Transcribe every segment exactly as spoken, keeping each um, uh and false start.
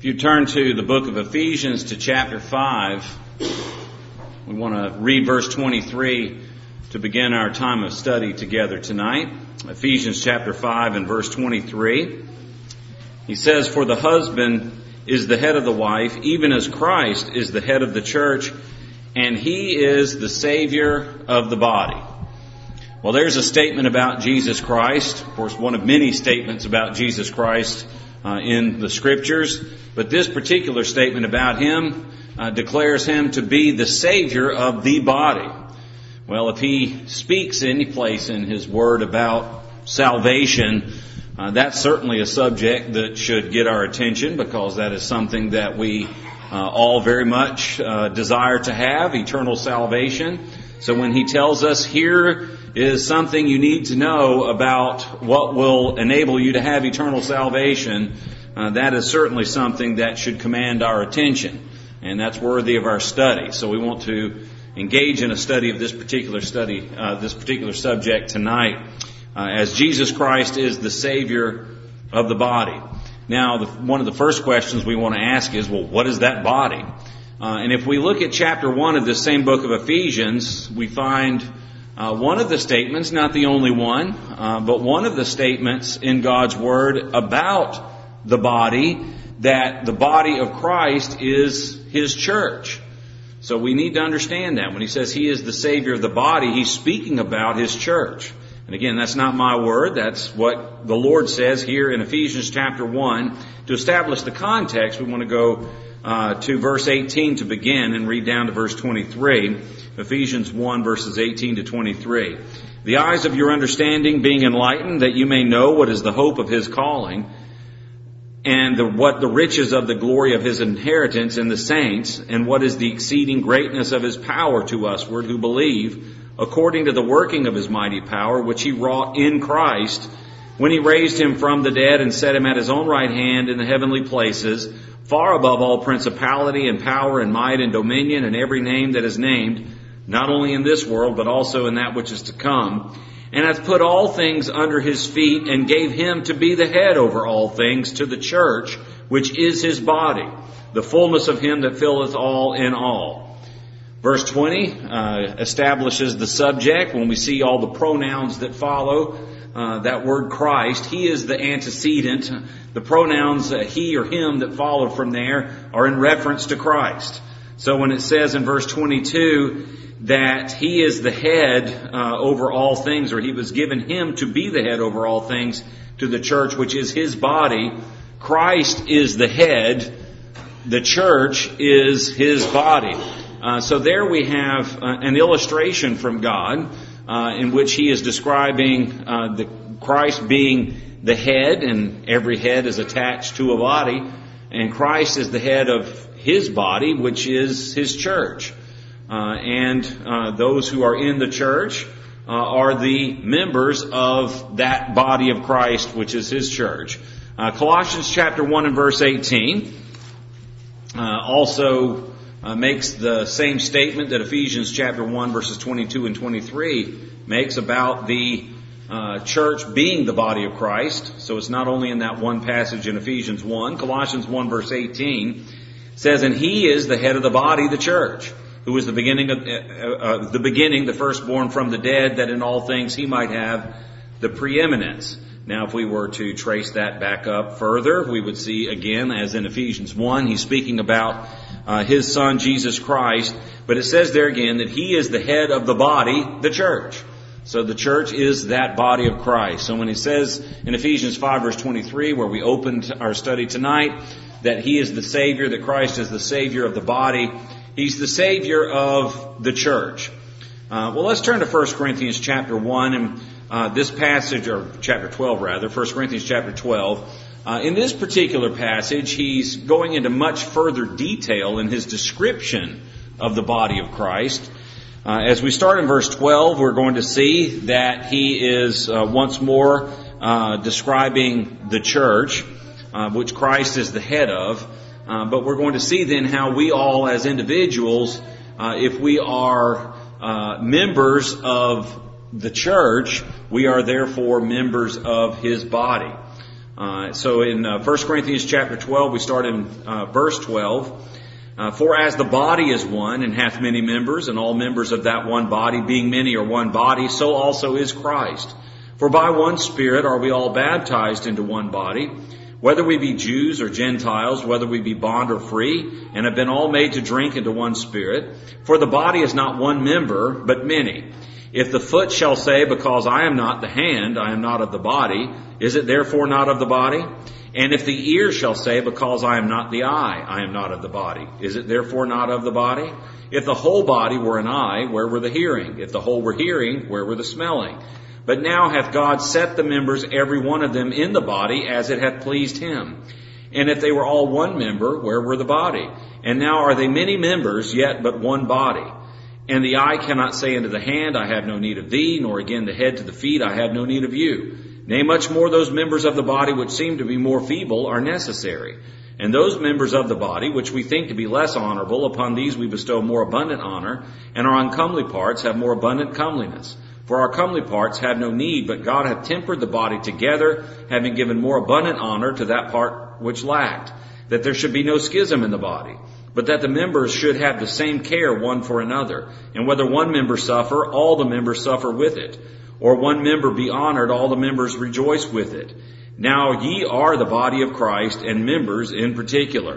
If you turn to the book of Ephesians to chapter five, we want to read verse twenty-three to begin our time of study together tonight. Ephesians chapter five and verse twenty-three. He says, "For the husband is the head of the wife, even as Christ is the head of the church, and he is the Savior of the body." Well, there's a statement about Jesus Christ. Of course, one of many statements about Jesus Christ uh, in the Scriptures. But this particular statement about Him uh, declares Him to be the Savior of the body. Well, if He speaks any place in His Word about salvation, uh, that's certainly a subject that should get our attention, because that is something that we uh, all very much uh, desire to have, eternal salvation. So when He tells us here is something you need to know about what will enable you to have eternal salvation, uh, that is certainly something that should command our attention, and that's worthy of our study. So we want to engage in a study of this particular study, uh, this particular subject tonight, uh, as Jesus Christ is the Savior of the body. Now, the, one of the first questions we want to ask is, well, what is that body? Uh, and if we look at chapter one of this same book of Ephesians, we find uh, one of the statements, not the only one, uh, but one of the statements in God's Word about the body, that the body of Christ is His church. So we need to understand that. When He says He is the Savior of the body, He's speaking about His church. And again, that's not my word. That's what the Lord says here in Ephesians chapter one. To establish the context, we want to go uh, to verse eighteen to begin and read down to verse twenty-three. Ephesians one, verses eighteen to twenty-three. "The eyes of your understanding being enlightened, that you may know what is the hope of His calling, and the, what the riches of the glory of His inheritance in the saints, and what is the exceeding greatness of His power to usward who believe, according to the working of His mighty power, which He wrought in Christ, when He raised Him from the dead and set Him at His own right hand in the heavenly places, far above all principality and power and might and dominion and every name that is named, not only in this world, but also in that which is to come, and hath put all things under His feet, and gave Him to be the head over all things to the church, which is His body, the fullness of Him that filleth all in all." Verse twenty uh, establishes the subject. When we see all the pronouns that follow uh, that word Christ, He is the antecedent. The pronouns uh, He or Him that follow from there are in reference to Christ. So when it says in verse twenty-two that He is the head uh, over all things, or He was given Him to be the head over all things to the church, which is His body, Christ is the head, the church is His body. Uh, so there we have uh, an illustration from God uh, in which He is describing uh, the Christ being the head, and every head is attached to a body, and Christ is the head of His body, which is His church. Uh, and uh, those who are in the church uh, are the members of that body of Christ, which is His church. Uh, Colossians chapter one and verse eighteen uh, also Uh, makes the same statement that Ephesians chapter one verses twenty-two and twenty-three makes about the uh, church being the body of Christ. So it's not only in that one passage in Ephesians one. Colossians one verse eighteen says, "And He is the head of the body, the church, who is the beginning of uh, uh, the beginning, the firstborn from the dead, that in all things He might have the preeminence." Now, if we were to trace that back up further, we would see again, as in Ephesians one, He's speaking about uh, His Son, Jesus Christ. But it says there again that He is the head of the body, the church. So the church is that body of Christ. So when He says in Ephesians five verse twenty-three, where we opened our study tonight, that He is the Savior, that Christ is the Savior of the body, He's the Savior of the church. Uh, well, let's turn to First Corinthians chapter one, and Uh, this passage, or chapter twelve rather, First Corinthians chapter twelve. Uh, in this particular passage, he's going into much further detail in his description of the body of Christ. Uh, as we start in verse twelve, we're going to see that he is uh, once more uh, describing the church, uh, which Christ is the head of. Uh, but we're going to see then how we all as individuals, uh, if we are uh, members of the church, we are therefore members of His body. Uh, so in uh, First Corinthians chapter twelve, we start in uh, verse twelve. Uh, For as the body is one, and hath many members, and all members of that one body, being many, are one body, so also is Christ. For by one Spirit are we all baptized into one body, whether we be Jews or Gentiles, whether we be bond or free, and have been all made to drink into one Spirit. For the body is not one member, but many. If the foot shall say, because I am not the hand, I am not of the body, is it therefore not of the body? And if the ear shall say, because I am not the eye, I am not of the body, is it therefore not of the body? If the whole body were an eye, where were the hearing? If the whole were hearing, where were the smelling? But now hath God set the members, every one of them, in the body, as it hath pleased him. And if they were all one member, where were the body? And now are they many members, yet but one body. And the eye cannot say unto the hand, I have no need of thee, nor again the head to the feet, I have no need of you. Nay, much more those members of the body which seem to be more feeble are necessary. And those members of the body which we think to be less honorable, upon these we bestow more abundant honor, and our uncomely parts have more abundant comeliness. For our comely parts have no need, but God hath tempered the body together, having given more abundant honor to that part which lacked, that there should be no schism in the body, but that the members should have the same care one for another. And whether one member suffer, all the members suffer with it. Or one member be honored, all the members rejoice with it. Now ye are the body of Christ, and members in particular.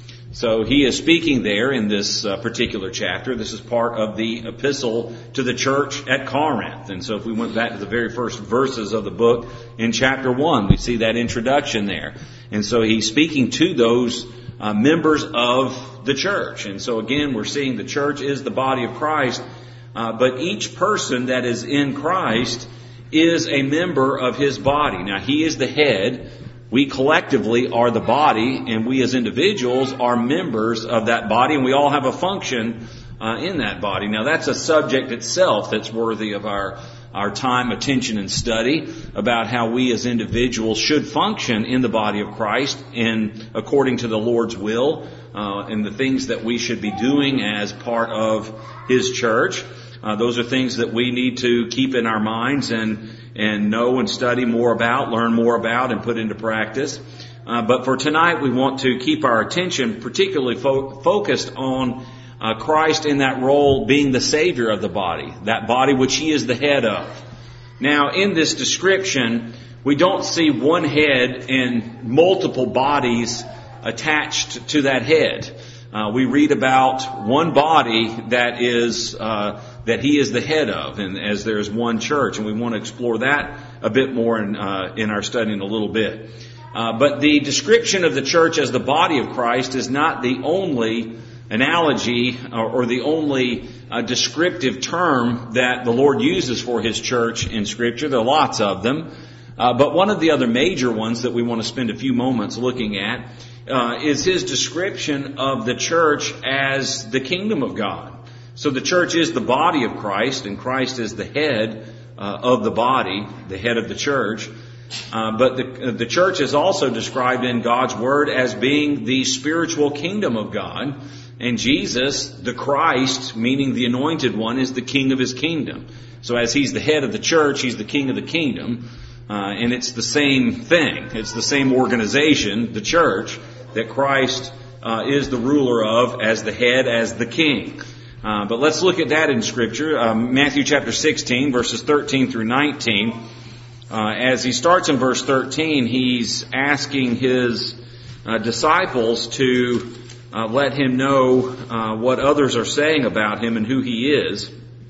So he is speaking there in this uh, particular chapter. This is part of the epistle to the church at Corinth. And so if we went back to the very first verses of the book in chapter one, we see that introduction there. And so he's speaking to those uh, members of the church. And so again, we're seeing the church is the body of Christ. Uh, but each person that is in Christ is a member of his body. Now, he is the head. We collectively are the body, and we as individuals are members of that body, and we all have a function uh, in that body. Now, that's a subject itself that's worthy of our, our time, attention, and study about how we as individuals should function in the body of Christ and according to the Lord's will uh, and the things that we should be doing as part of his church. Uh, those are things that we need to keep in our minds and and know and study more about, learn more about, and put into practice. Uh, but for tonight, we want to keep our attention particularly fo- focused on uh, Christ in that role being the Savior of the body, that body which he is the head of. Now, in this description, we don't see one head and multiple bodies attached to that head. Uh, we read about one body that is uh, that he is the head of, and as there is one church, and we want to explore that a bit more in uh, in our study in a little bit. Uh, but the description of the church as the body of Christ is not the only analogy or, or the only uh, descriptive term that the Lord uses for his church in Scripture. There are lots of them, uh, but one of the other major ones that we want to spend a few moments looking at Uh, is his description of the church as the kingdom of God. So the church is the body of Christ, and Christ is the head uh, of the body, the head of the church. Uh, but the, uh, the church is also described in God's Word as being the spiritual kingdom of God. And Jesus, the Christ, meaning the anointed one, is the king of his kingdom. So as he's the head of the church, he's the king of the kingdom. Uh, and it's the same thing. It's the same organization, the church, that Christ uh, is the ruler of as the head, as the king. Uh, but let's look at that in Scripture. Um, Matthew chapter sixteen, verses thirteen through nineteen. Uh, as he starts in verse thirteen, he's asking his uh, disciples to uh, let him know uh, what others are saying about him and who he is.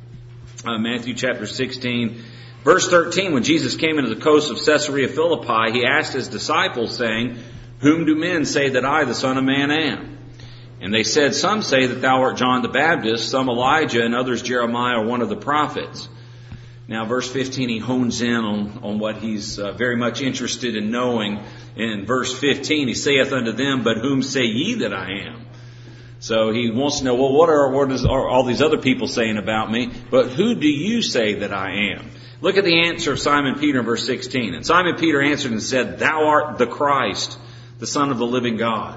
Uh, Matthew chapter sixteen, verse thirteen, when Jesus came into the coast of Caesarea Philippi, he asked his disciples, saying, Whom do men say that I, the Son of Man, am? And they said, Some say that thou art John the Baptist, some Elijah, and others Jeremiah or one of the prophets. Now, verse fifteen, he hones in on, on what he's uh, very much interested in knowing. In verse fifteen, he saith unto them, But whom say ye that I am? So he wants to know, well, what are, what is, are all these other people saying about me? But who do you say that I am? Look at the answer of Simon Peter in verse sixteen. And Simon Peter answered and said, Thou art the Christ, the Son of the living God.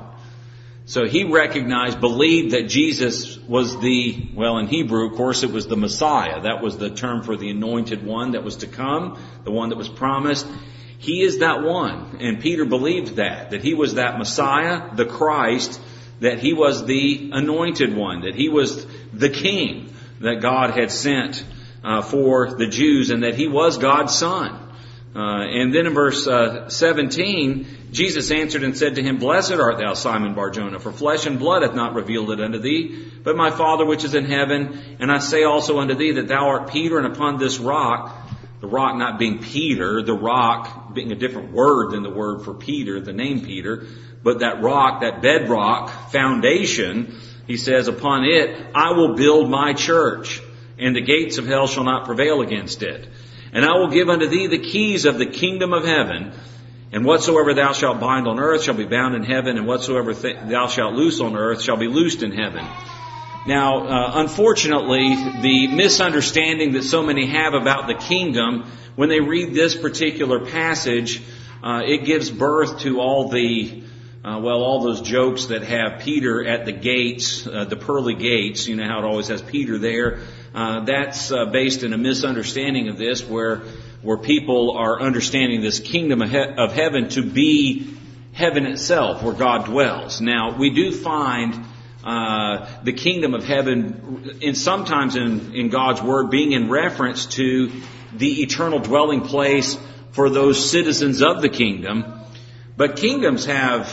So he recognized, believed that Jesus was the, well, in Hebrew, of course, it was the Messiah. That was the term for the anointed one that was to come, the one that was promised. He is that one. And Peter believed that, that he was that Messiah, the Christ, that he was the anointed one, that he was the king that God had sent uh, for the Jews, and that he was God's son. Uh, and then in verse uh, seventeen, Jesus answered and said to him, Blessed art thou, Simon Bar-Jonah, for flesh and blood hath not revealed it unto thee, but my Father which is in heaven. And I say also unto thee that thou art Peter, and upon this rock, the rock not being Peter, the rock being a different word than the word for Peter, the name Peter, but that rock, that bedrock foundation, he says, upon it I will build my church, and the gates of hell shall not prevail against it. And I will give unto thee the keys of the kingdom of heaven, and whatsoever thou shalt bind on earth shall be bound in heaven, and whatsoever th- thou shalt loose on earth shall be loosed in heaven. Now, uh, unfortunately, the misunderstanding that so many have about the kingdom, when they read this particular passage, uh, it gives birth to all the, uh, well, all those jokes that have Peter at the gates, uh, the pearly gates. You know how it always has Peter there. Uh, that's uh, based in a misunderstanding of this, where where people are understanding this kingdom of, he- of heaven to be heaven itself, where God dwells. Now, we do find Uh, the kingdom of heaven, in sometimes in, in God's Word, being in reference to the eternal dwelling place for those citizens of the kingdom. But kingdoms have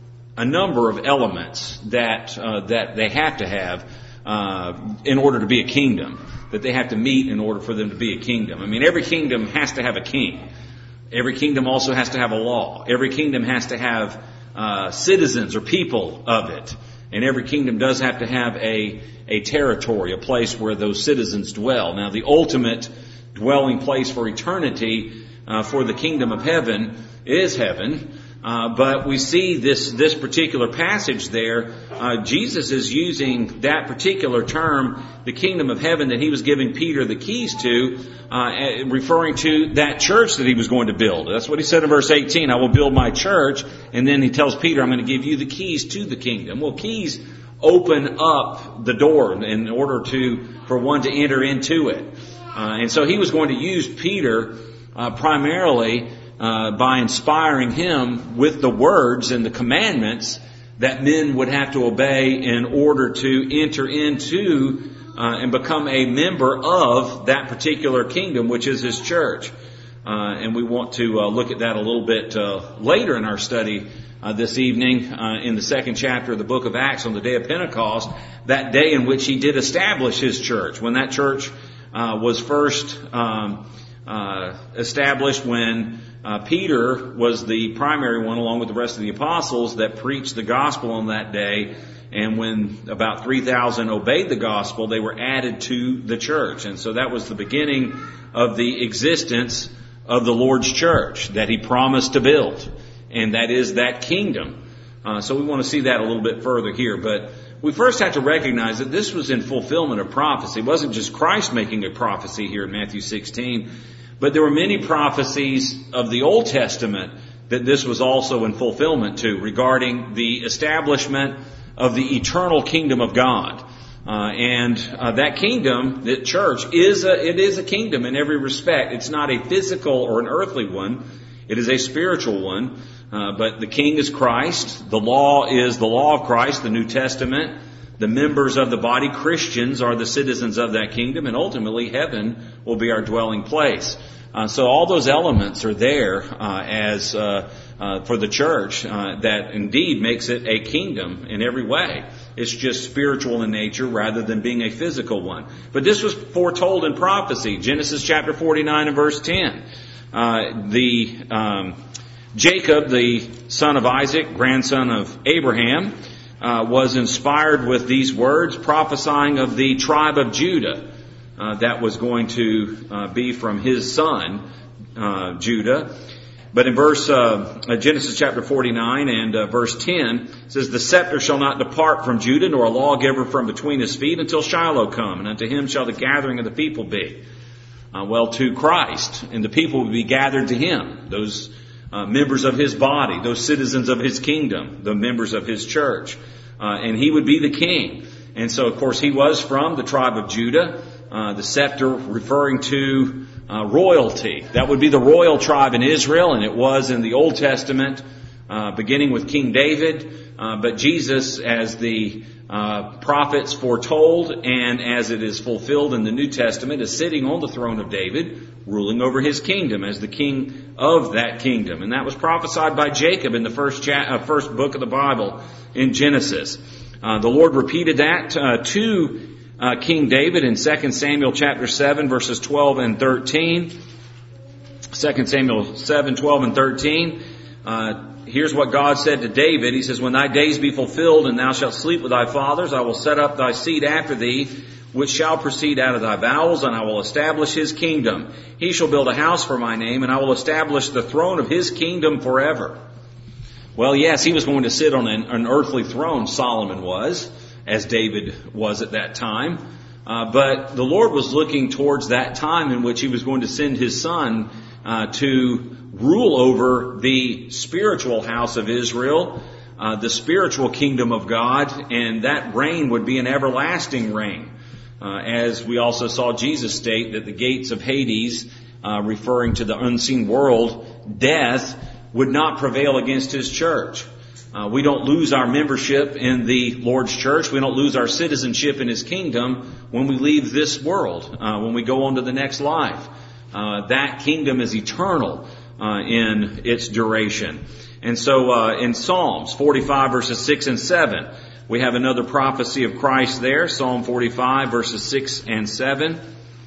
a number of elements that uh, that they have to have uh, in order to be a kingdom, that they have to meet in order for them to be a kingdom. I mean, every kingdom has to have a king. Every kingdom also has to have a law. Every kingdom has to have uh, citizens or people of it. And every kingdom does have to have a, a territory, a place where those citizens dwell. Now, the ultimate dwelling place for eternity uh, for the kingdom of heaven is heaven. Uh, but we see this this particular passage there. Uh, Jesus is using that particular term, the kingdom of heaven, that he was giving Peter the keys to, uh, referring to that church that he was going to build. That's what he said in verse eighteen. I will build my church. And then he tells Peter, I'm going to give you the keys to the kingdom. Well, keys open up the door in order to for one to enter into it. Uh, and so he was going to use Peter uh, primarily Uh, by inspiring him with the words and the commandments that men would have to obey in order to enter into uh, and become a member of that particular kingdom, which is his church. Uh, and we want to uh, look at that a little bit uh, later in our study uh, this evening uh, in the second chapter of the book of Acts on the day of Pentecost, that day in which he did establish his church. When that church uh, was first um, uh, established, when Uh, Peter was the primary one, along with the rest of the apostles, that preached the gospel on that day. And when about three thousand obeyed the gospel, they were added to the church. And so that was the beginning of the existence of the Lord's church that he promised to build. And that is that kingdom. Uh, so we want to see that a little bit further here. But we first have to recognize that this was in fulfillment of prophecy. It wasn't just Christ making a prophecy here in Matthew sixteen. But there were many prophecies of the Old Testament that this was also in fulfillment to, regarding the establishment of the eternal kingdom of God. Uh, and uh, that kingdom, that church, is a, it is a kingdom in every respect. It's not a physical or an earthly one. It is a spiritual one. Uh, but the king is Christ. The law is the law of Christ, the New Testament. The members of the body, Christians, are the citizens of that kingdom, and ultimately heaven will be our dwelling place. Uh, so all those elements are there uh, as uh, uh, for the church uh, that indeed makes it a kingdom in every way. It's just spiritual in nature rather than being a physical one. But this was foretold in prophecy. Genesis chapter forty-nine and verse ten. Uh, the um, Jacob, the son of Isaac, grandson of Abraham, Uh, was inspired with these words, prophesying of the tribe of Judah uh, that was going to uh, be from his son, uh, Judah. But in verse uh, Genesis chapter forty-nine and uh, verse ten, it says, The scepter shall not depart from Judah, nor a lawgiver from between his feet, until Shiloh come, and unto him shall the gathering of the people be. Uh, well, to Christ, and the people will be gathered to him, those Uh, members of his body, those citizens of his kingdom, the members of his church. Uh, and he would be the king. And so, of course, he was from the tribe of Judah. Uh, the scepter referring to uh, royalty. That would be the royal tribe in Israel, and it was in the Old Testament, uh, beginning with King David. Uh, but Jesus, as the uh, prophets foretold, and as it is fulfilled in the New Testament, is sitting on the throne of David, ruling over his kingdom as the king of that kingdom. And that was prophesied by Jacob in the first cha- uh, first book of the Bible in Genesis. Uh, the Lord repeated that uh, to uh, King David in Second Samuel chapter seven, verses twelve and thirteen. Second Samuel seven, twelve and thirteen. Uh, Here's what God said to David. He says, "When thy days be fulfilled, and thou shalt sleep with thy fathers, I will set up thy seed after thee, which shall proceed out of thy bowels, and I will establish his kingdom. He shall build a house for my name, and I will establish the throne of his kingdom forever." Well, yes, he was going to sit on an, an earthly throne, Solomon was, as David was at that time. Uh, but the Lord was looking towards that time in which he was going to send his son uh, to rule over the spiritual house of Israel, uh, the spiritual kingdom of God, and that reign would be an everlasting reign. Uh, as we also saw Jesus state that the gates of Hades, uh, referring to the unseen world, death, would not prevail against his church. Uh, we don't lose our membership in the Lord's church. We don't lose our citizenship in his kingdom when we leave this world, uh, when we go on to the next life. Uh, that kingdom is eternal uh, in its duration. And so uh, in Psalms forty-five verses six and seven, we have another prophecy of Christ there. Psalm forty-five verses six and seven.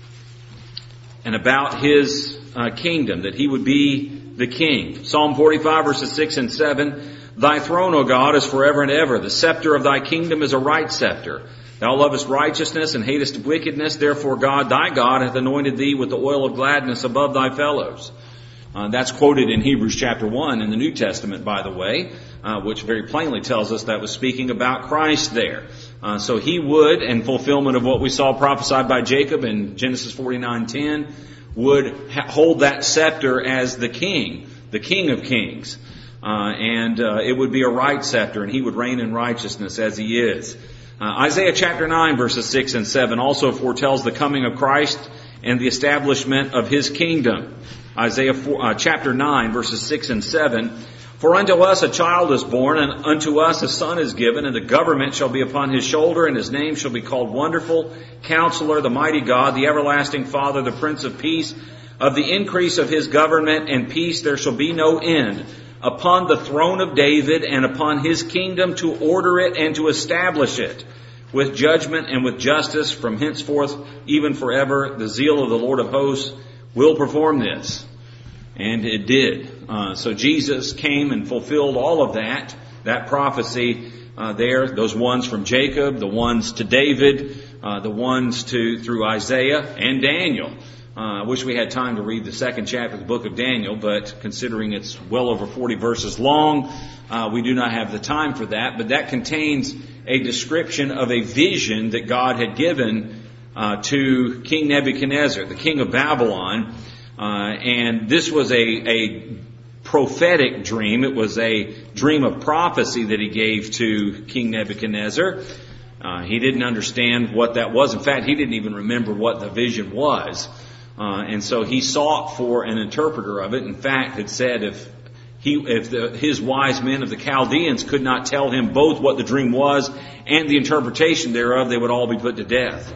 And about his uh, kingdom, that he would be the king. Psalm forty-five verses six and seven. "Thy throne, O God, is forever and ever. The scepter of thy kingdom is a right scepter. Thou lovest righteousness and hatest wickedness. Therefore God, thy God, hath anointed thee with the oil of gladness above thy fellows." Uh, that's quoted in Hebrews chapter one in the New Testament, by the way, uh, which very plainly tells us that was speaking about Christ there. Uh, so he would, in fulfillment of what we saw prophesied by Jacob in Genesis forty-nine ten, would ha- hold that scepter as the king, the King of Kings. Uh, and uh, it would be a right scepter, and he would reign in righteousness as he is. Uh, Isaiah chapter nine verses six and seven also foretells the coming of Christ and the establishment of his kingdom. Isaiah four, uh, chapter nine verses six and seven. "For unto us a child is born, and unto us a son is given, and the government shall be upon his shoulder, and his name shall be called Wonderful, Counselor, the Mighty God, the Everlasting Father, the Prince of Peace. Of the increase of his government and peace there shall be no end, upon the throne of David and upon his kingdom, to order it and to establish it with judgment and with justice from henceforth even forever. The zeal of the Lord of hosts will perform this." And it did. Uh, so Jesus came and fulfilled all of that, that prophecy uh, there, those ones from Jacob, the ones to David, uh, the ones to through Isaiah and Daniel. Uh, I wish we had time to read the second chapter of the book of Daniel, but considering it's well over forty verses long, uh, we do not have the time for that. But that contains a description of a vision that God had given uh, to King Nebuchadnezzar, the king of Babylon. Uh, and this was a, a prophetic dream. It was a dream of prophecy that he gave to King Nebuchadnezzar. Uh, he didn't understand what that was. In fact, he didn't even remember what the vision was. Uh, and so he sought for an interpreter of it. In fact, it said if he, if the, his wise men of the Chaldeans could not tell him both what the dream was and the interpretation thereof, they would all be put to death.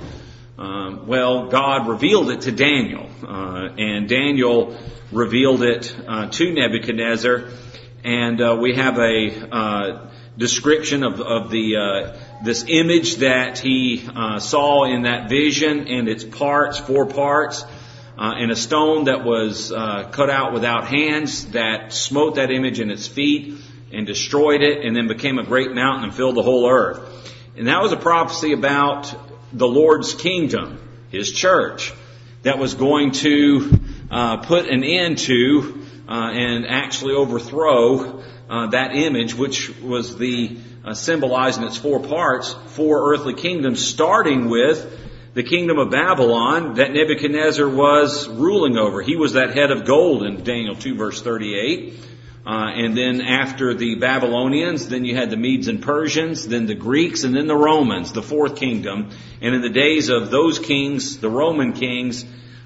Um, well, God revealed it to Daniel, uh, and Daniel revealed it uh, to Nebuchadnezzar, and uh, we have a uh, description of, of the uh, this image that he uh, saw in that vision, and its parts, four parts. Uh, and a stone that was uh, cut out without hands that smote that image in its feet and destroyed it, and then became a great mountain and filled the whole earth. And that was a prophecy about the Lord's kingdom, his church, that was going to uh, put an end to uh, and actually overthrow uh, that image, which was the uh, symbolized in its four parts, four earthly kingdoms, starting with the kingdom of Babylon that Nebuchadnezzar was ruling over. He was that head of gold in Daniel two verse thirty-eight. Uh, and then after the Babylonians, then you had the Medes and Persians, then the Greeks, and then the Romans, the fourth kingdom. And in the days of those kings, the Roman kings,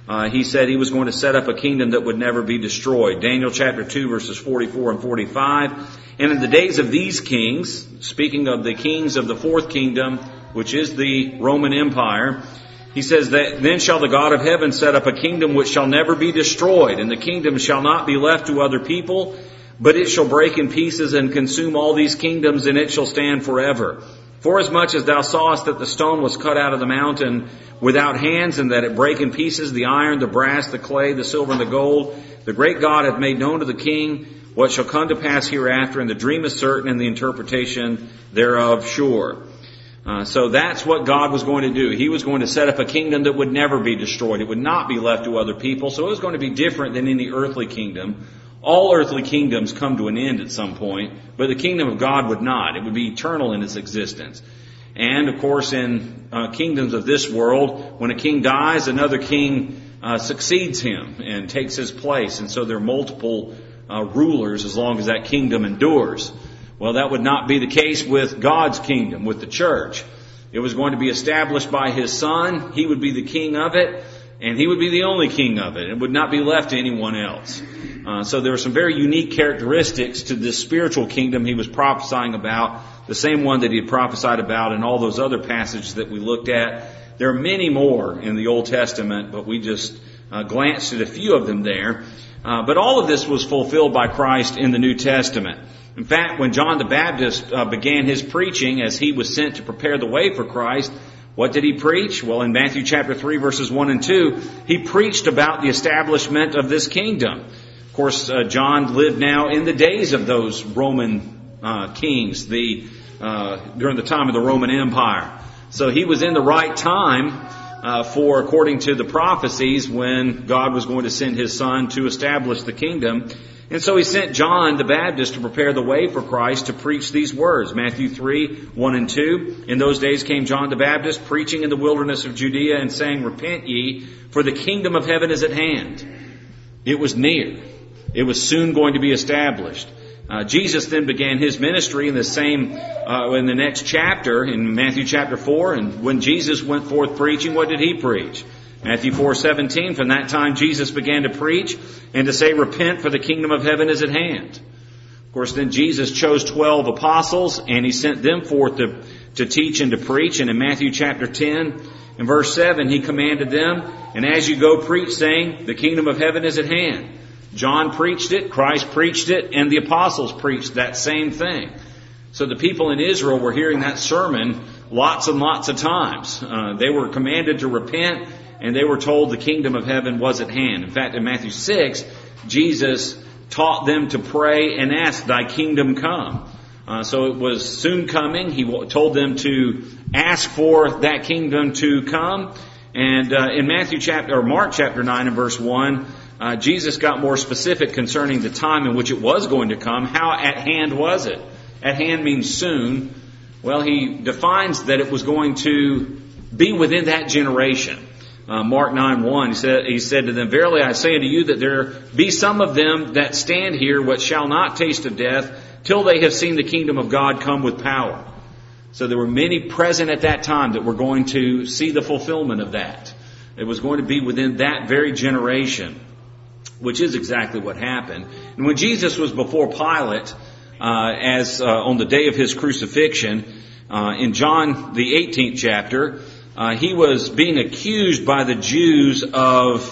uh, he said he was going to set up a kingdom that would never be destroyed. Daniel chapter two, verses forty-four and forty-five. And in the days of these kings, speaking of the kings of the fourth kingdom, which is the Roman Empire, he says that then shall the God of heaven set up a kingdom which shall never be destroyed, and the kingdom shall not be left to other people, but it shall break in pieces and consume all these kingdoms, and it shall stand forever. Forasmuch as thou sawest that the stone was cut out of the mountain without hands, and that it brake in pieces the iron, the brass, the clay, the silver, and the gold, the great God hath made known to the king what shall come to pass hereafter, and the dream is certain, and the interpretation thereof sure. Uh, so that's what God was going to do. He was going to set up a kingdom that would never be destroyed. It would not be left to other people. So it was going to be different than any earthly kingdom. All earthly kingdoms come to an end at some point, but the kingdom of God would not. It would be eternal in its existence. And of course, in uh, kingdoms of this world, when a king dies, another king uh, succeeds him and takes his place. And so there are multiple uh, rulers as long as that kingdom endures. Well, that would not be the case with God's kingdom, with the church. It was going to be established by His Son. He would be the king of it, and He would be the only king of it. It would not be left to anyone else. Uh, so there are some very unique characteristics to this spiritual kingdom He was prophesying about, the same one that He had prophesied about in all those other passages that we looked at. There are many more in the Old Testament, but we just uh, glanced at a few of them there. Uh, but all of this was fulfilled by Christ in the New Testament. In fact, when John the Baptist uh, began his preaching as he was sent to prepare the way for Christ, what did he preach? Well, in Matthew chapter three, verses one and two, he preached about the establishment of this kingdom. Of course, uh, John lived now in the days of those Roman uh, kings, the uh, during the time of the Roman Empire. So he was in the right time uh, for, according to the prophecies, when God was going to send His Son to establish the kingdom. And so He sent John the Baptist to prepare the way for Christ to preach these words. Matthew three, one and two. In those days came John the Baptist, preaching in the wilderness of Judea and saying, Repent ye, for the kingdom of heaven is at hand. It was near. It was soon going to be established. Uh, Jesus then began His ministry in the same, uh, in the next chapter, in Matthew chapter four. And when Jesus went forth preaching, what did He preach? Matthew four seventeen, from that time Jesus began to preach and to say, Repent, for the kingdom of heaven is at hand. Of course, then Jesus chose twelve apostles, and He sent them forth to, to teach and to preach. And in Matthew chapter ten, in verse seven, He commanded them, And as you go, preach, saying, The kingdom of heaven is at hand. John preached it, Christ preached it, and the apostles preached that same thing. So the people in Israel were hearing that sermon lots and lots of times. Uh, they were commanded to repent, and they were told the kingdom of heaven was at hand. In fact, in Matthew six, Jesus taught them to pray and ask, Thy kingdom come. Uh, so it was soon coming. He told them to ask for that kingdom to come. And uh, in Matthew chapter or Mark chapter nine and verse one, uh, Jesus got more specific concerning the time in which it was going to come. How at hand was it? At hand means soon. Well, He defines that it was going to be within that generation. Uh, Mark nine one, he said, he said to them, Verily I say unto you that there be some of them that stand here which shall not taste of death till they have seen the kingdom of God come with power. So there were many present at that time that were going to see the fulfillment of that. It was going to be within that very generation, which is exactly what happened. And when Jesus was before Pilate, uh, as uh, on the day of His crucifixion, uh, in John the eighteenth chapter, Uh, he was being accused by the Jews of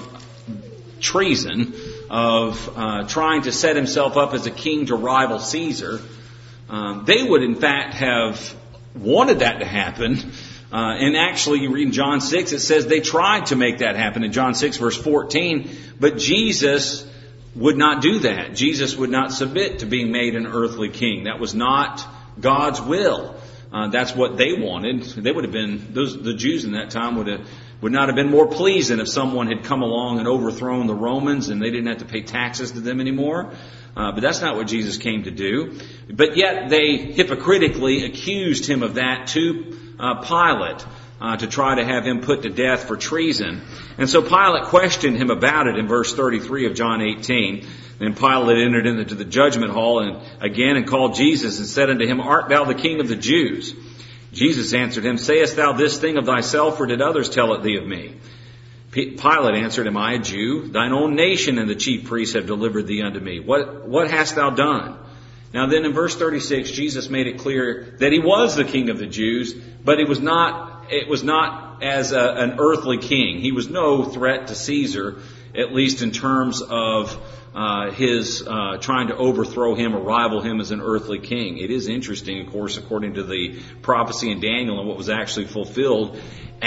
treason, of uh, trying to set himself up as a king to rival Caesar. Um, they would, in fact, have wanted that to happen. Uh, and actually, you read in John six, it says they tried to make that happen in John six, verse fourteen. But Jesus would not do that. Jesus would not submit to being made an earthly king. That was not God's will. Uh, that's what they wanted. They would have been, those, the Jews in that time would have, would not have been more pleased than if someone had come along and overthrown the Romans and they didn't have to pay taxes to them anymore. Uh, but that's not what Jesus came to do. But yet they hypocritically accused Him of that to uh, Pilate, uh, to try to have Him put to death for treason. And so Pilate questioned Him about it in verse thirty-three of John eighteen. Then Pilate entered into the judgment hall and again and called Jesus and said unto Him, Art thou the king of the Jews? Jesus answered him, Sayest thou this thing of thyself, or did others tell it thee of me? Pilate answered, am I a Jew? Thine own nation and the chief priests have delivered thee unto me. What, what hast thou done? Now then in verse thirty-six, Jesus made it clear that he was the king of the Jews, but it was not, it was not as a, an earthly king. He was no threat to Caesar, at least in terms of uh, his uh, trying to overthrow him or rival him as an earthly king. It is interesting, of course, according to the prophecy in Daniel and what was actually fulfilled,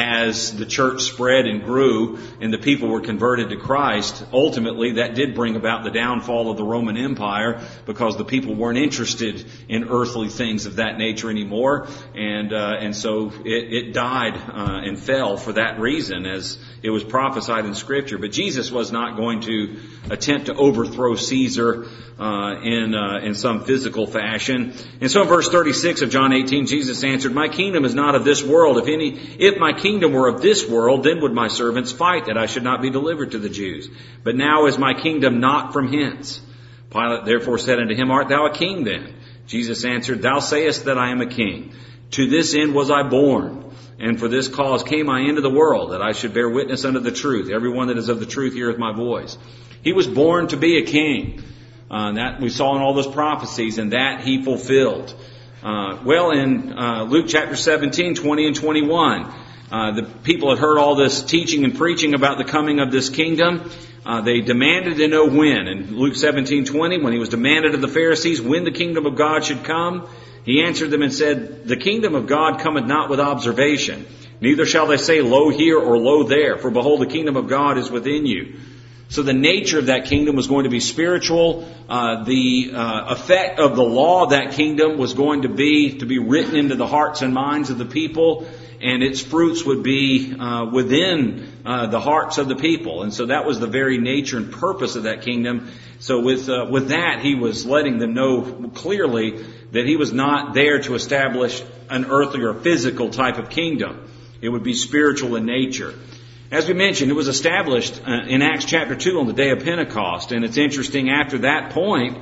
as the church spread and grew and the people were converted to Christ, ultimately that did bring about the downfall of the Roman Empire, because the people weren't interested in earthly things of that nature anymore. And uh, and so it, it died uh, and fell for that reason, as it was prophesied in Scripture. But Jesus was not going to attempt to overthrow Caesar uh, in uh, in some physical fashion. And so in verse thirty-six of John eighteen, Jesus answered, my kingdom is not of this world. If any, if my kingdom were of this world, then would my servants fight that I should not be delivered to the Jews. But now is my kingdom not from hence. Pilate therefore said unto him, art thou a king then? Jesus answered, thou sayest that I am a king. To this end was I born, and for this cause came I into the world, that I should bear witness unto the truth. Everyone that is of the truth heareth my voice. He was born to be a king. Uh, that we saw in all those prophecies, and that he fulfilled. Uh, well, in uh, Luke chapter seventeen, twenty and twenty-one, Uh, the people had heard all this teaching and preaching about the coming of this kingdom. Uh, they demanded to know when. In Luke seventeen twenty, when he was demanded of the Pharisees when the kingdom of God should come, he answered them and said, the kingdom of God cometh not with observation. Neither shall they say, lo here or lo there. For behold, the kingdom of God is within you. So the nature of that kingdom was going to be spiritual. Uh, the uh, effect of the law of that kingdom was going to be to be written into the hearts and minds of the people, and its fruits would be uh, within uh, the hearts of the people. And so that was the very nature and purpose of that kingdom. So with uh, with that, he was letting them know clearly that he was not there to establish an earthly or physical type of kingdom. It would be spiritual in nature. As we mentioned, it was established uh, in Acts chapter two on the day of Pentecost. And it's interesting, after that point,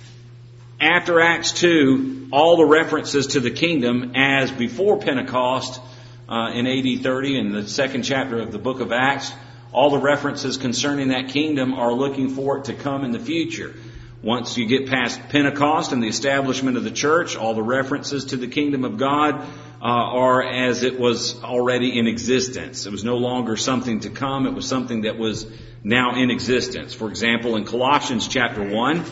after Acts two, all the references to the kingdom as before Pentecost uh, in A D thirty, in the second chapter of the book of Acts, all the references concerning that kingdom are looking for it to come in the future. Once you get past Pentecost and the establishment of the church, all the references to the kingdom of God uh, are as it was already in existence. It was no longer something to come. It was something that was now in existence. For example, in Colossians chapter one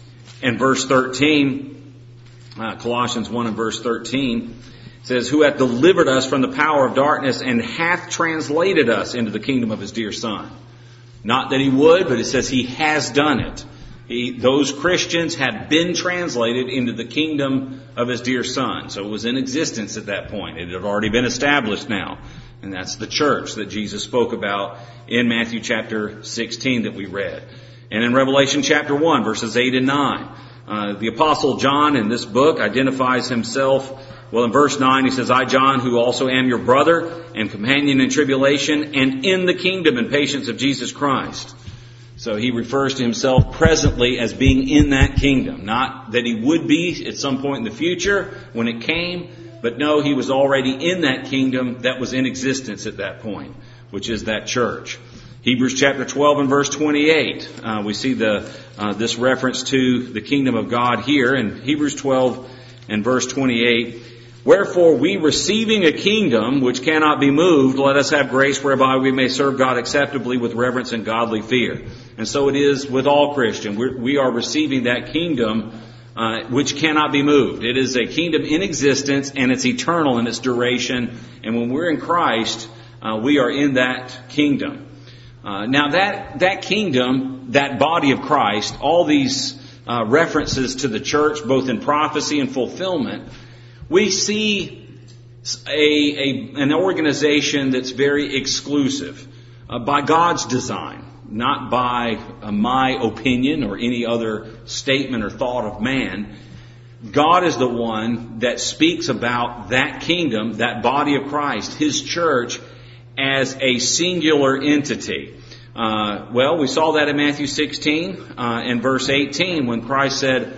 and verse thirteen, uh, Colossians one and verse thirteen, it says, who hath delivered us from the power of darkness and hath translated us into the kingdom of his dear Son. Not that he would, but it says he has done it. He, those Christians had been translated into the kingdom of his dear Son. So it was in existence at that point. It had already been established now. And that's the church that Jesus spoke about in Matthew chapter sixteen that we read. And in Revelation chapter one, verses eight and nine, uh, the Apostle John in this book identifies himself. Well, in verse nine, he says, I, John, who also am your brother and companion in tribulation and in the kingdom and patience of Jesus Christ. So he refers to himself presently as being in that kingdom. Not that he would be at some point in the future when it came, but no, he was already in that kingdom that was in existence at that point, which is that church. Hebrews chapter twelve and verse twenty-eight. Uh, we see the uh, this reference to the kingdom of God here in Hebrews twelve and verse twenty-eight. Wherefore we, receiving a kingdom which cannot be moved, let us have grace whereby we may serve God acceptably with reverence and godly fear. And so it is with all Christians. We're, we are receiving that kingdom uh, which cannot be moved. It is a kingdom in existence, and it's eternal in its duration. And when we're in Christ, uh, we are in that kingdom. Uh, now that that kingdom, that body of Christ, all these uh, references to the church, both in prophecy and fulfillment, we see a, a an organization that's very exclusive uh, by God's design, not by uh, my opinion or any other statement or thought of man. God is the one that speaks about that kingdom, that body of Christ, His church, as a singular entity. Uh, well, we saw that in Matthew sixteen uh, and verse eighteen when Christ said,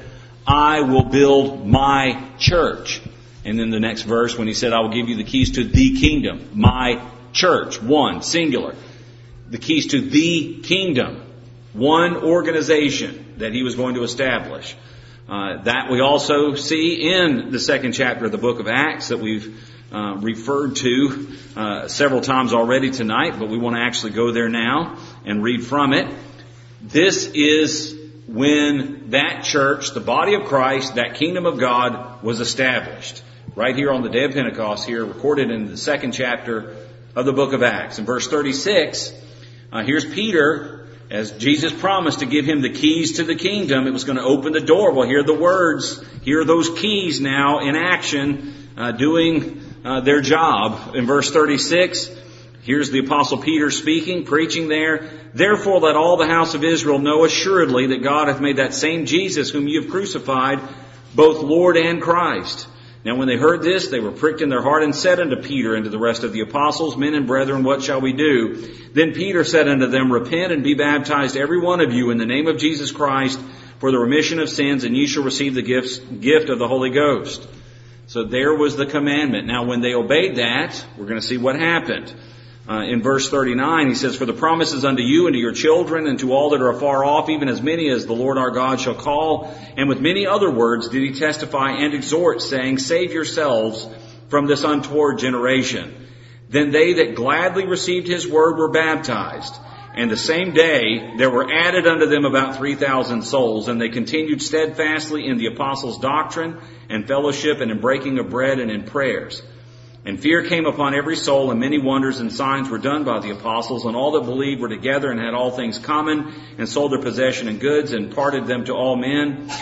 I will build my church. And then the next verse when he said, I will give you the keys to the kingdom, my church, one, singular. the keys to the kingdom, one organization that he was going to establish. Uh, that we also see in the second chapter of the book of Acts that we've uh, referred to uh, several times already tonight, but we want to actually go there now and read from it. This is when that church, the body of Christ, that kingdom of God was established. Right here on the day of Pentecost, here recorded in the second chapter of the book of Acts. In verse thirty-six, uh, here's Peter. As Jesus promised to give him the keys to the kingdom, it was going to open the door. Well, hear the words. Hear those keys now in action, uh, doing uh, their job. In verse thirty-six, here's the Apostle Peter speaking, preaching there. Therefore, let all the house of Israel know assuredly that God hath made that same Jesus whom you have crucified, both Lord and Christ. Now when they heard this, they were pricked in their heart and said unto Peter and to the rest of the apostles, Men and brethren, what shall we do? Then Peter said unto them, Repent and be baptized every one of you in the name of Jesus Christ for the remission of sins, and ye shall receive the gifts, gift of the Holy Ghost. So there was the commandment. Now when they obeyed that, we're going to see what happened. Uh, in verse thirty-nine, he says, For the promise is unto you and to your children and to all that are afar off, even as many as the Lord our God shall call. And with many other words did he testify and exhort, saying, Save yourselves from this untoward generation. Then they that gladly received his word were baptized. And the same day there were added unto them about three thousand souls. And they continued steadfastly in the apostles' doctrine and fellowship and in breaking of bread and in prayers. And fear came upon every soul, and many wonders and signs were done by the apostles. And all that believed were together and had all things common, and sold their possession and goods, and parted them to all men,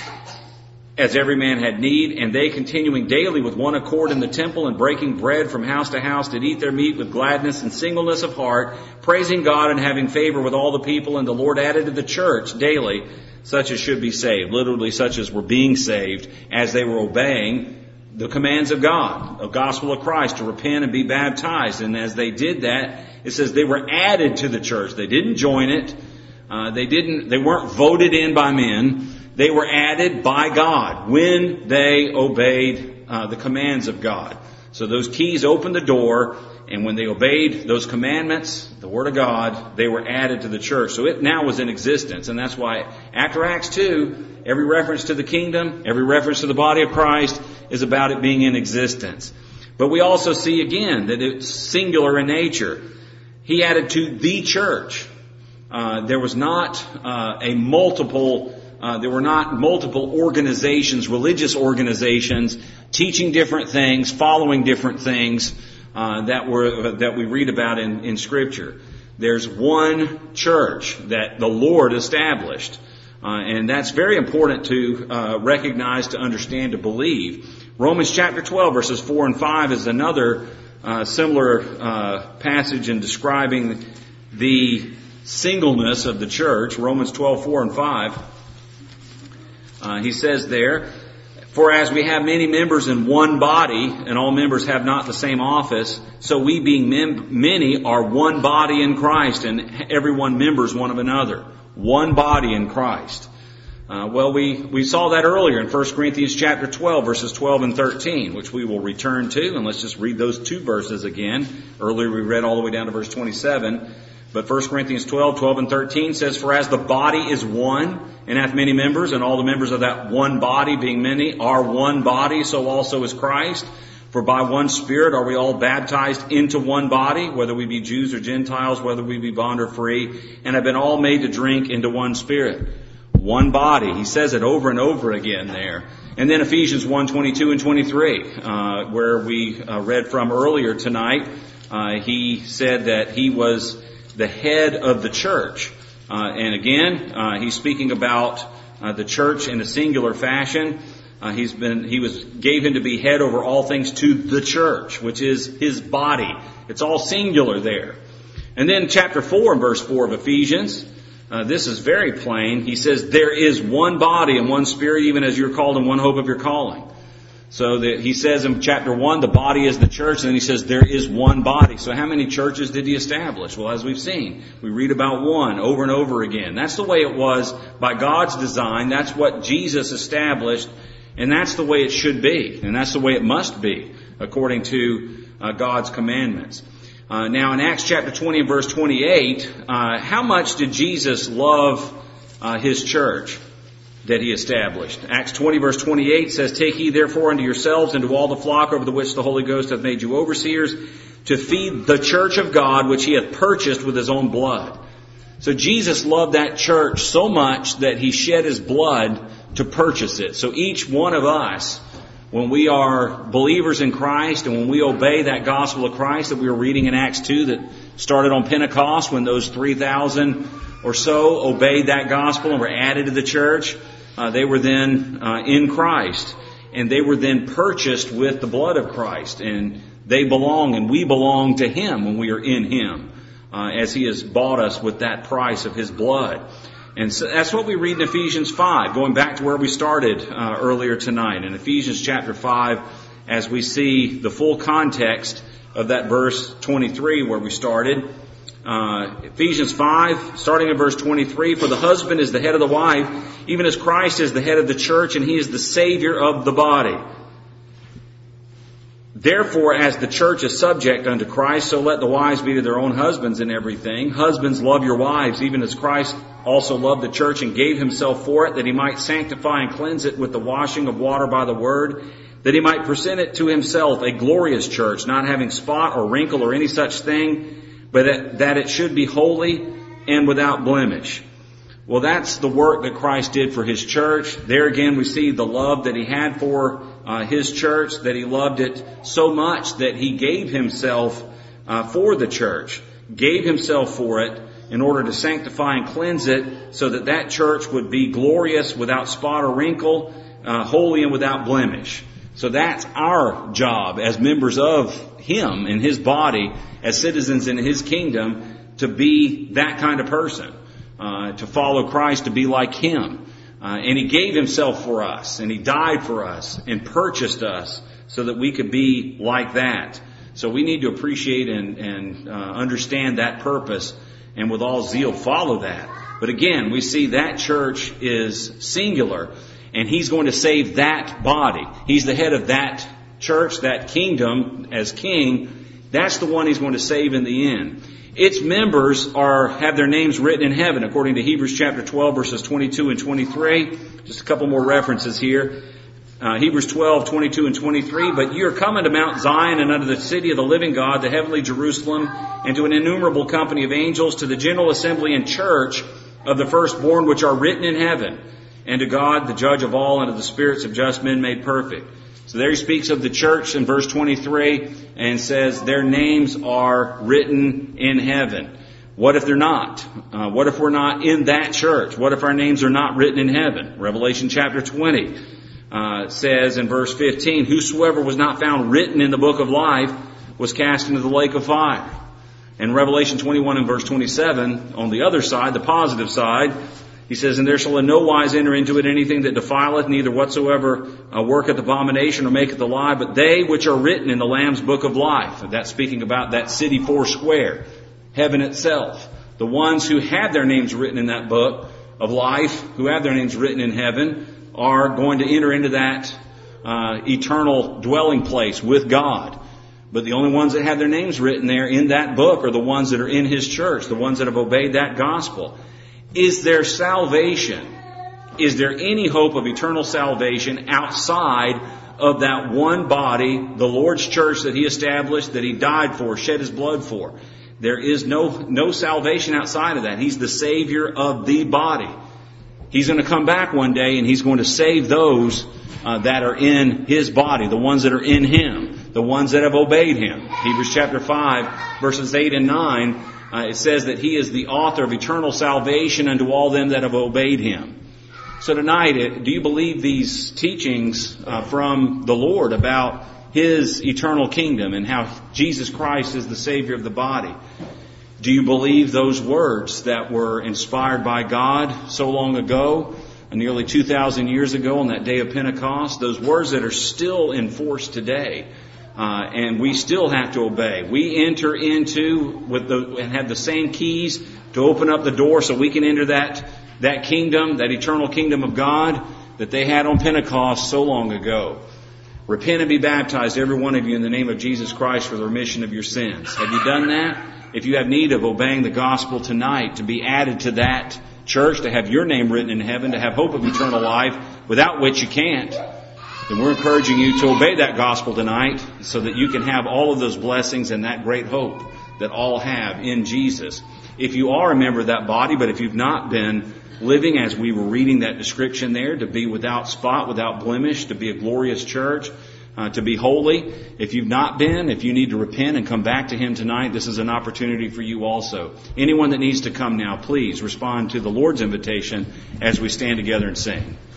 as every man had need. And they, continuing daily with one accord in the temple, and breaking bread from house to house, did eat their meat with gladness and singleness of heart, praising God and having favor with all the people. And the Lord added to the church daily such as should be saved. Literally, such as were being saved as they were obeying the commands of God, the gospel of Christ, to repent and be baptized. And as they did that, it says they were added to the church. They didn't join it. Uh, they didn't. They weren't voted in by men. They were added by God when they obeyed uh, the commands of God. So those keys opened the door, and when they obeyed those commandments, the Word of God, they were added to the church. So it now was in existence. And that's why after Acts two, every reference to the kingdom, every reference to the body of Christ is about it being in existence. But we also see again that it's singular in nature. He added to the church. Uh, there was not uh, a multiple Uh, there were not multiple organizations, religious organizations, teaching different things, following different things uh, that were that we read about in, in Scripture. There's one church that the Lord established, uh, and that's very important to uh, recognize, to understand, to believe. Romans chapter twelve, verses four and five is another uh, similar uh, passage in describing the singleness of the church. Romans twelve, four and five. Uh, he says there, For as we have many members in one body, and all members have not the same office, so we being mem- many are one body in Christ, and everyone members one of another. One body in Christ. Uh, well, we, we saw that earlier in First Corinthians chapter twelve, verses twelve and thirteen, which we will return to, and let's just read those two verses again. Earlier we read all the way down to verse twenty-seven. But First Corinthians twelve, twelve and thirteen says, For as the body is one, and hath many members, and all the members of that one body, being many, are one body, so also is Christ. For by one Spirit are we all baptized into one body, whether we be Jews or Gentiles, whether we be bond or free, and have been all made to drink into one Spirit. One body. He says it over and over again there. And then Ephesians one, twenty-two and twenty-three, uh, where we uh, read from earlier tonight, uh, he said that he was the head of the church. Uh, and again, uh, he's speaking about uh, the church in a singular fashion. Uh, he's been, he was, gave him to be head over all things to the church, which is his body. It's all singular there. And then chapter four and verse four of Ephesians, uh, this is very plain. He says, there is one body and one Spirit, even as you're called, and one hope of your calling. So that he says in chapter one, the body is the church, and then he says there is one body. So how many churches did he establish? Well, as we've seen, we read about one over and over again. That's the way it was by God's design. That's what Jesus established, and that's the way it should be, and that's the way it must be, according to uh, God's commandments. Uh, now in Acts chapter twenty and verse twenty-eight, uh, how much did Jesus love uh, His church that He established? Acts twenty verse twenty-eight says, "Take ye therefore unto yourselves and to all the flock over the which the Holy Ghost hath made you overseers, to feed the church of God, which He hath purchased with His own blood." So Jesus loved that church so much that He shed His blood to purchase it. So each one of us, when we are believers in Christ and when we obey that gospel of Christ that we were reading in Acts two that started on Pentecost when those three thousand or so obeyed that gospel and were added to the church, uh, they were then uh, in Christ. And they were then purchased with the blood of Christ. And they belong and we belong to Him when we are in Him, uh, as He has bought us with that price of His blood. And so that's what we read in Ephesians five, going back to where we started uh, earlier tonight. In Ephesians chapter five, as we see the full context of that verse twenty-three where we started. Uh, Ephesians five, starting at verse twenty-three, "For the husband is the head of the wife, even as Christ is the head of the church, and He is the Savior of the body. Therefore, as the church is subject unto Christ, so let the wives be to their own husbands in everything. Husbands, love your wives, even as Christ also loved the church and gave Himself for it, that He might sanctify and cleanse it with the washing of water by the word, that He might present it to Himself a glorious church, not having spot or wrinkle or any such thing, but that, that it should be holy and without blemish." Well, that's the work that Christ did for His church. There again we see the love that He had for uh, His church, that He loved it so much that He gave Himself uh, for the church, gave Himself for it in order to sanctify and cleanse it so that that church would be glorious, without spot or wrinkle, uh, holy and without blemish. So that's our job as members of Him and His body, as citizens in His kingdom, to be that kind of person. Uh, to follow Christ, to be like Him. Uh, and He gave Himself for us, and He died for us, and purchased us so that we could be like that. So we need to appreciate and, and uh, understand that purpose, and with all zeal follow that. But again, we see that church is singular, and He's going to save that body. He's the head of that church, that kingdom as king. That's the one He's going to save in the end. Its members are have their names written in heaven, according to Hebrews chapter twelve, verses twenty-two and twenty-three. Just a couple more references here. Uh, Hebrews twelve, twenty-two and twenty-three. "But ye are coming to Mount Zion, and unto the city of the living God, the heavenly Jerusalem, and to an innumerable company of angels, to the general assembly and church of the firstborn which are written in heaven, and to God, the judge of all, and to the spirits of just men made perfect." So there he speaks of the church in verse twenty-three and says their names are written in heaven. What if they're not? Uh, what if we're not in that church? What if our names are not written in heaven? Revelation chapter twenty uh, says in verse fifteen, "Whosoever was not found written in the book of life was cast into the lake of fire." And Revelation twenty-one and verse twenty-seven, on the other side, the positive side, he says, "And there shall in no wise enter into it anything that defileth, neither whatsoever uh, worketh abomination or maketh a lie, but they which are written in the Lamb's book of life." And that's speaking about that city four square, heaven itself. The ones who have their names written in that book of life, who have their names written in heaven, are going to enter into that uh, eternal dwelling place with God. But the only ones that have their names written there in that book are the ones that are in His church, the ones that have obeyed that gospel. Is there salvation? Is there any hope of eternal salvation outside of that one body, the Lord's church that He established, that He died for, shed His blood for? There is no, no salvation outside of that. He's the Savior of the body. He's going to come back one day and He's going to save those uh, that are in His body, the ones that are in Him, the ones that have obeyed Him. Hebrews chapter five, verses eight and nine, Uh, it says that He is the author of eternal salvation unto all them that have obeyed Him. So tonight, do you believe these teachings uh, from the Lord about His eternal kingdom and how Jesus Christ is the Savior of the body? Do you believe those words that were inspired by God so long ago, nearly two thousand years ago on that day of Pentecost? Those words that are still in force today. Uh, and we still have to obey. We enter into with the and have the same keys to open up the door so we can enter that that kingdom, that eternal kingdom of God that they had on Pentecost so long ago. Repent and be baptized, every one of you, in the name of Jesus Christ for the remission of your sins. Have you done that? If you have need of obeying the gospel tonight, to be added to that church, to have your name written in heaven, to have hope of eternal life, without which you can't, then we're encouraging you to obey that gospel tonight so that you can have all of those blessings and that great hope that all have in Jesus. If you are a member of that body, but if you've not been living as we were reading that description there, to be without spot, without blemish, to be a glorious church, uh, to be holy. If you've not been, if you need to repent and come back to Him tonight, this is an opportunity for you also. Anyone that needs to come now, please respond to the Lord's invitation as we stand together and sing.